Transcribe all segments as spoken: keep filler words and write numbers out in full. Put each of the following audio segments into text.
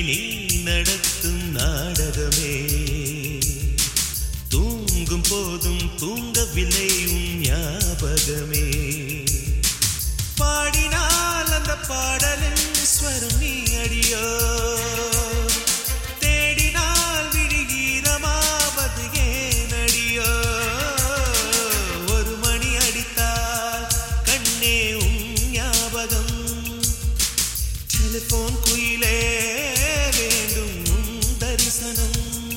நீ நடத்தும் நாடகமே தூங்கும் போதும் தூங்கவில்லை உன் ஞாபகமே பாடினால் அந்த பாடலின் ஸ்வரம் நீ அடியோ தேடினால் விழிகீரமாவது ஏன் அடியோ ஒரு மணி அடித்தால் கண்ணே உன் ஞாபகம் டெலிபோன் குயிலே வேண்டும் உன் தரிசனம்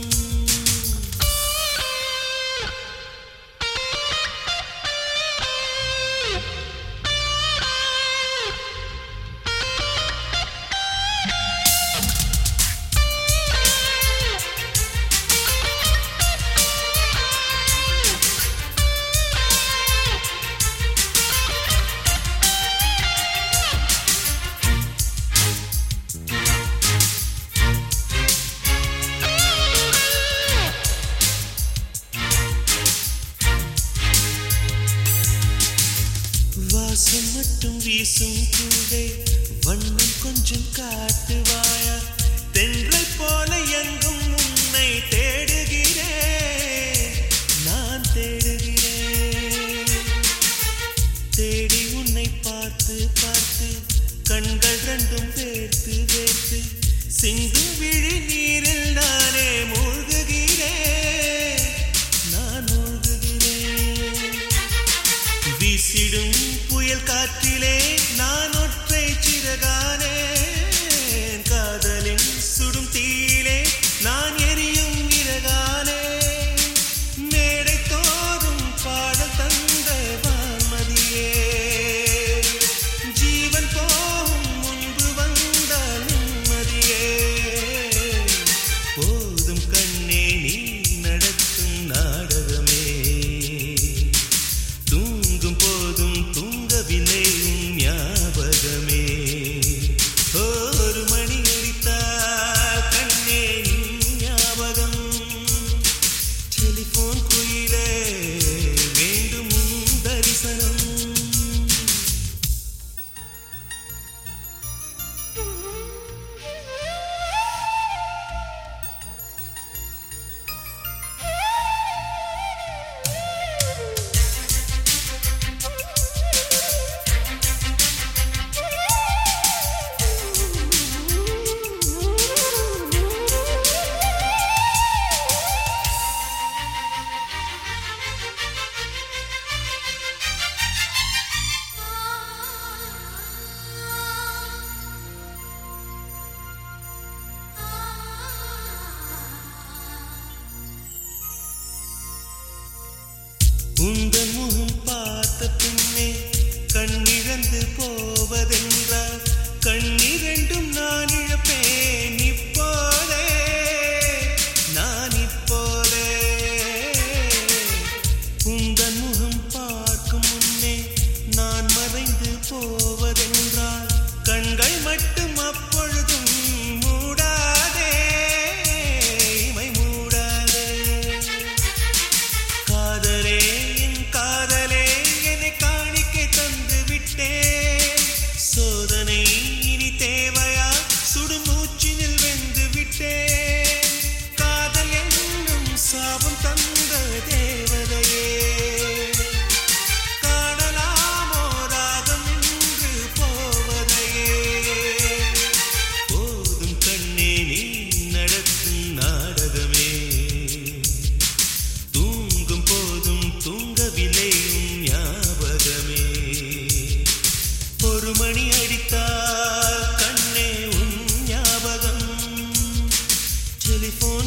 வாசம் மட்டும் வீசும் பூவே வண்ணம் கொஞ்சம் காட்டுவாயா தென்றை போல எங்கும் உன்னை தேடுகிறேன் நான் தேடுகிறேன் தேடி உன்னை பார்த்து பார்த்து கண்கள் ரெண்டும் வேர்த்து வேர்த்து சிந்தும் விழி நீரில் நானே மூழ்குகிறேன் நான் மூழ்குகிறேன் வீசிடும் புயல் காற்றிலே நான் ஒற்றை சிறகானே காதலின் சுடும் தீயிலே நான் எரியும் இறகானே மேடை தோறும் பாடல் தந்த வான்மதியே ஜீவன் போகும் முன்பு வந்த நிம்மதியே போதும் கண்ணே நீ நடத்தும் நாடகமே தூங்கும் போதும் தூங்கவில்லை உன் ஞாபகமே ஒரு மணி அடித்தால் கண்ணே நின் ஞாபகம் டெலிபோன் குயிலே வேண்டும் உன் தரிசனம் உந்தன் முகம் பார்த்த பின்னே கண்ணிழந்து போவதென்றால் கண்ணிரண்டும் நான் இழப்பேன் இப்போதே நான் இப்போதே உந்தன் முகம் பார்க்கும் முன்னே நான் மறைந்து போவதென்றால் கண்கள் மட்டும் அப்பொழுதும் மூடாதே இமை மூடாதே காதலே காதலே என்னை காணிக்கை தந்து விட்டேன் சோதனை இனி தேவையா சுடுமூச்சினில் வெந்து விட்டேன் காதல் என்னும் சாபம் தந்த தேவதையே காணலாமோ ராகம் நின்று போவதையே போதும் கண்ணே நீ நடத்தும் நாடகமே தூங்கும் போதும் தூங்கவில்லை உன் ஞாபகமே ஒரு மணி அடித்தால் கண்ணே உன் ஞாபகம் டெலிபோன்